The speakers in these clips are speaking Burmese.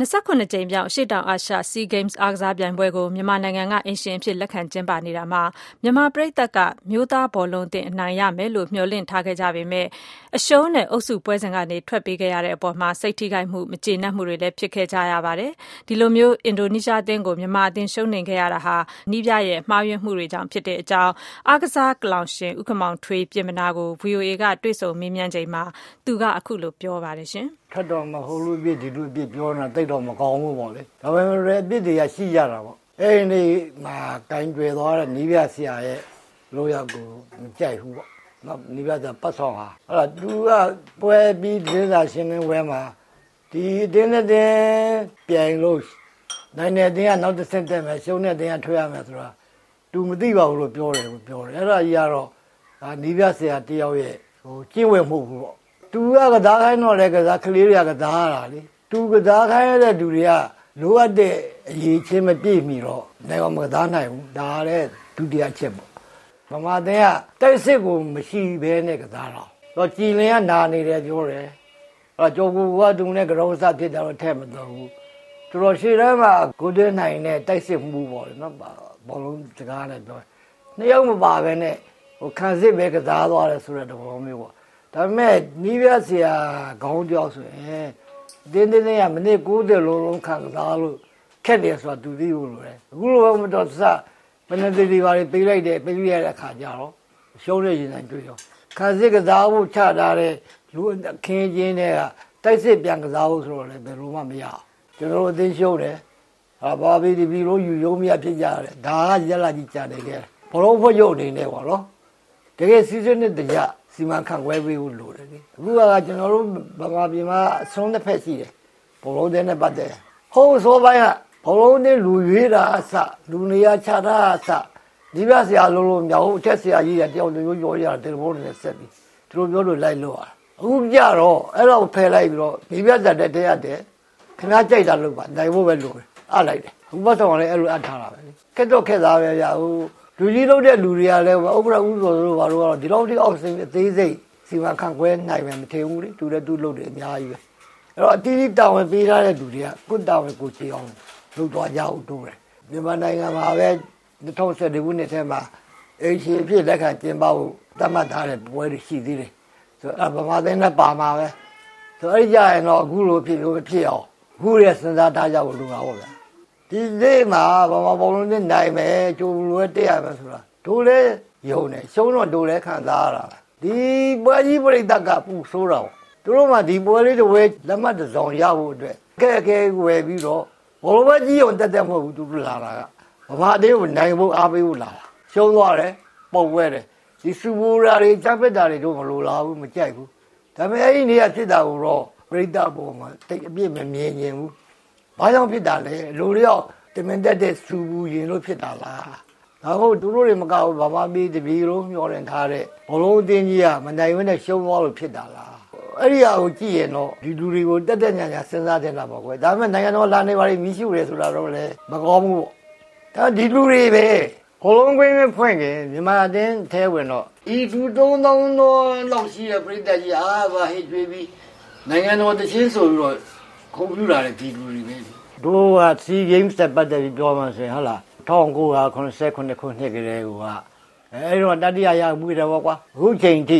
29 ကြိမ်မြောက်အရှေ့တောင်အာရှ SEA Games အားကစားပြိုင်ပွဲကိုမြန်မာနိုင်ငံကအိမ်ရှင်အဖြစ်လက်ခံကျင်းပနေတာမှာမြန်မာပရိသတ်ကမျိုးသားဘောလုံးအသင်းအနိုင်ရမယ်လို့မျှော်လင့်ထားခဲ့ကြပေမဲ့အရှုံးနဲ့အုပ်စုပွဲစဉ်ကနေထွက်ပေးခဲ့ရတဲ့အပေါ်မှာစိတ်ထိခိုက်မှုမကျေနပ်မှုတွေလည်းဖြစ်ခဲ့ကြရပါတယ်။ဒီလိုမျိုးအင်ဒိုနီးရှားအသင်းကိုမြန်မာအသင်းရှုံးနိမ့်ခဲ့ရတာဟာနည်းပြရဲ့မှားယွင်းမှုတွေကြောင့်ဖြစ်တဲ့အကြောင်းအားကစားကလောင်ရှင်ဦးခင်မောင်ထွေးပြင်မနာကို VOA ကတွေ့ဆုံမေးမြန်းချိန်မှာသူကအခုလိုပြောပါတယ်ရှင်။ထပ်တော့မဟုတ်လို့ပြစ်ဒီလိုပြစ်ပြောနေတာတိတ်တော့မကောင်းဘူးပေါ့လေဒါပေမဲ့လည်းပြစ်တွေကရှိကြတာပေါ့အဲ့ဒီမှာကင်ကျွယ်သွားတဲ့နီးပြဆရာရဲ့လိုရောက်ကိုမကြိုက်ဘူးပေါ့နော်နီးပြဆရာပတ်ဆောင်ဟာအဲ့ဒါသူကပွဲပြီးဒေသရှင်လင်းဝဲမှာဒီတင်းနဲ့တင်းပြိုင်လို့နိုင်တဲ့တင်းကနောက်တစ်ဆင့်တက်မယ်ရှုံးတဲ့တင်းကထွက်ရမယ်ဆိုတာသူမသိပါဘူးလို့ပြောတယ်အဲ့ဒါကြီးကတော့နီးပြဆရာတယောက်ရဲ့ကျင့်ဝတ်မှုပေါ့သူကကစားခိုင်းတော့လေကစားကလေးတွေကစားရတာလေသူကစားခိုင်းရတဲ့သူတွေကလိုအပ်တဲ့အရေးချင်းမပြည့်မီတော့လည်းမကစားနိုင်ဘူးဒါလည်းဒုတိယချက်ပေါ့မမတဲ့ကတိုက်စစ်ကိုမရှိဘဲနဲ့ကစားတော့ကြည်လင်ကနာနေတယ်ပြောတယ်ကြောကူကသူနဲ့ကြောစဖြစ်တာတော့ထဲမတော်ဘူးသူတို့ရှေ့တန်းမှာကိုတွင်းနိုင်နဲ့တိုက်စစ်မှုပေါ့လေနော်ဘောလုံးစကားနဲ့ပြောနှစ်ယောက်မပါဘဲနဲ့ခံစစ်ပဲကစားသွားတယ်ဆိုတဲ့သဘောမျိုးပေါ့ဒါပေမဲ့နီးပြဆရာခေါင်းကြောက်ဆိုရင်တင်းရမနစ်90လုံးခံစားလို့ခက်တယ်ဆိုတာသူသိဖို့လိုတယ်အခုလိုမတော်စပနတီတွေပါပေးလိုက်တယ်ပေးရတဲ့အခါကျတော့ရှုံးတဲ့ရင်ဆိုင်တွေ့ရောခါစစ်ကစားဖို့ချထားတဲ့လူအခင်းချင်းတွေကတိုက်စစ်ပြန်ကစားဖို့ဆိုတော့လည်းဘယ်လိုမှမရအောင်ကျွန်တော်အသိရှုံးတယ်ဘာပြီးဒီလိုယူရုံးမြဖြစ်ကြတယ်ဒါကရက်လာကြီးကြာနေခဲ့ဘလုံးဖွဲ့ရုပ်နေနေပါတော့တကယ်စီစဉ်တဲ့တရားစီမံခန့်ခွဲပေးဖို့လိုတယ်လေအခုကကျွန်တော်တို့ဗမာပြည်မှာအဆုံးတစ်ဖက်ရှိတယ်ဘလုံးတဲ့နဲ့ပတ်သက်ဟိုးဆိုပိုင်းကဘလုံးတဲ့လူရွေးတာအစလူနေရာချတာအစဒီပြဆရာလုံးမြောက်အထက်ဆရာကြီးကတယောက်တမျိုးပြောရတယ်တယ်ဘုန်းနဲ့ဆက်ပြီးသူတို့ပြောလို့လိုက်လို့ရအခုကြတော့အဲ့တော့ဖယ်လိုက်ပြီးတော့ဒီပြဇက်တဲ့တရက်တဲ့ခင်ဗျားကြိုက်တာလို့ပါနိုင်ဖို့ပဲလိုတယ်အလိုက်တယ်အခုဘတ်ဆောင်လည်းအဲ့လိုအပ်ထားတာပဲခက်တော့ခက်သားပဲဗျာဟိုလူကြီးလုပ်တဲ့လူတွေကလည်းဥပဒေဥဆိုတို့ဘာလို့ကတော့ဒီလောက်ထိအောက်စိတ်အသေးစိတ်စီမံခန့်ခွဲနိုင်မယ်မထင်ဘူးလေသူလည်းသူလုပ်တယ်အများကြီးပဲအဲ့တော့အတီးတီးတာဝန်ပေးထားတဲ့လူတွေကကိုတာဝန်ကိုချေအောင်လုပ်သွားကြအောင်တိုးတယ်မြန်မာနိုင်ငံမှာပဲ2012ခုနှစ်ထဲမှာအေရှီအဖြစ်လက်ခံကျင်းပဖို့သတ်မှတ်ထားတဲ့ပွဲတွေရှိသေးတယ်ဆိုတော့ဗမာသင်းနဲ့ပါမှာပဲဆိုတော့အဲ့ကြရင်တော့အခုလိုဖြစ်လို့ဖြစ်အောင်အခုရဲ့စဉ်းစားထားကြဖို့လိုတာပေါ့ဗျာဒီနေ့မှာဗမာဘောလုံးနဲ့နိုင်မယ်ကြိုးလိုတက်ရမယ်ဆိုတာတို့လည်းယုံတယ်ရှုံးတော့တို့လည်းခံစားရတာဒီပွဲကြီးပြိတ္တကပူဆိုးတော့တို့မှဒီပွဲလေးတွေဝဲလက်မှတ်တစ်စောင်ရဖို့အတွက်ကဲဝယ်ပြီးတော့ဘောလုံးပဲကြီးအောင်တက်မဟုတ်ဘူးသူတို့လာတာကဗမာအင်းကိုနိုင်ဖို့အားပေးဖို့လာတာရှုံးသွားတယ်ပုံဝဲတယ်ဒီစူဘူရာတွေချပက်တာတွေတို့မလိုလားဘူးမကြိုက်ဘူးဒါပေမဲ့အဲ့ဒီနေရာဖြစ်တာကိုတော့ပြိတ္တပေါ်မှာတိတ်အပြစ်မမြင်ရင်ဘူးဘာကြောင့်ဖြစ်တာလဲလူတွေရောက်တမင်တက်တဲ့စူဘူရင်လို့ဖြစ်တာလားဒါဟုတ်သူတို့တွေမကောက်ဘာမှပြီးတပီလုံးမျောတင်ထားတဲ့ဘလုံးအတင်းကြီးကမနိုင်ဝဲနဲ့ရှုံးသွားလို့ဖြစ်တာလားအဲ့ဒီအကိုကြည့်ရင်တော့ဒီလူတွေကိုတက်ညာစဉ်းစားတဲ့လားပေါ့ကွယ်ဒါပေမဲ့နိုင်ငံတော်လာနေပါလိမ့်မီးရှို့ရဲဆိုတာတော့လည်းမကောင်းဘူးပေါ့ဒါဒီလူတွေပဲဘလုံးကွင်းနဲ့ဖွင့်ခင်မြန်မာအတင်းထဲဝင်တော့ဤသူ3000လောက်ရှိတဲ့ပြည်သက်ကြီးအားပါဟိကျွေးပြီးနိုင်ငံတော်တချင်းဆိုပြီးတော့ကွန်ပျူတာနဲ့ဒီလူတွေပဲတို့က SEA Games တက်ပတ်တယ်ပြောမှဆိုရင်ဟုတ်လား1989ခုနှစ်ကလေးကအဲ့တော့တတိယရမှုတယ်ပေါ့ကွာအခုချိန်ထိ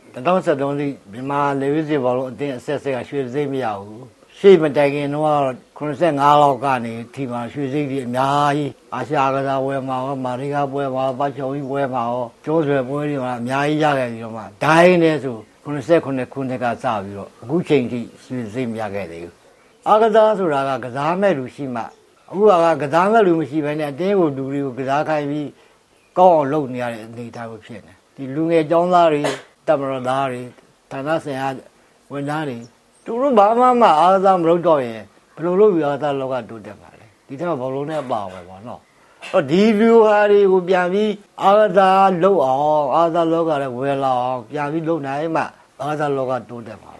2013ထိမြန်မာလေဝိစီဘောလုံးအတင်းအဆက်ဆက်ကရွှေစိမ့်မရဘူးရှေ့မတိုင်ခင်တော့85လောက်ကနေဒီမှာရွှေစိမ့်ကြီးအများကြီးအာရှကစားပွဲမှာရောမာရီကာပွဲမှာပတ်ချုံကြီးပွဲမှာရောကျိုးဆွဲပွဲတွေမှာအများကြီးရခဲ့ပြီးတော့မှဒိုင်းနေဆို89ခုနှစ်ကစပြီးတော့အခုချိန်ထိရွှေစိမ့်မရခဲ့သေးဘူးအားကစားဆိုတာကကစားမဲ့လူရှိမှအခုကစားမဲ့လူမရှိဘဲနဲ့အတင်းကိုလူတွေကိုကစားခိုင်းပြီးကောင်းအောင်လုပ်နေရတဲ့အနေအထားကိုဖြစ်နေဒီလူငယ်ကျောင်းသားတွေတမရသားတွေဌာနဆိုင်ရာဝန်ထမ်းတွေသူတို့ဘာမှအားကစားမလုပ်တော့ရင်ဘယ်လိုလုပ်ပြီးအားကစားလောကတိုးတက်ပါလဲဒီထက်မှဘလုံးနဲ့ပါပဲပေါ့နော်ဒီလူဟာတွေကိုပြန်ပြီးအားကစားလုပ်အောင်အားကစားလောကလည်းဝယ်လာအောင်ပြန်ပြီးလုပ်နိုင်မှအားကစားလောကတိုးတက်ပါ